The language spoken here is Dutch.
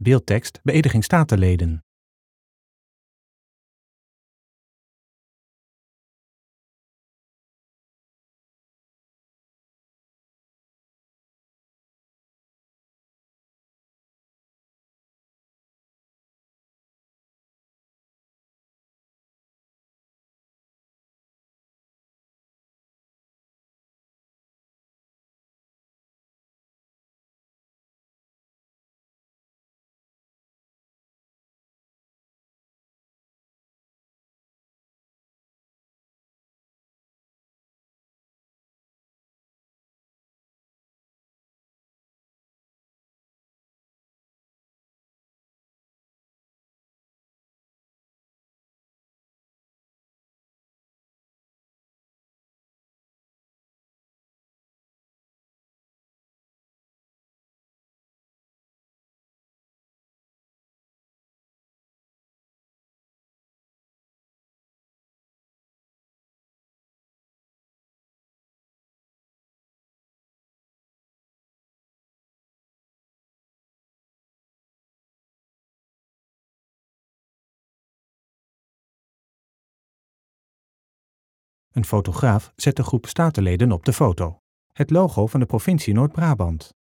Beeldtekst beëdiging statenleden. Een fotograaf zet de groep statenleden op de foto. Het logo van de provincie Noord-Brabant.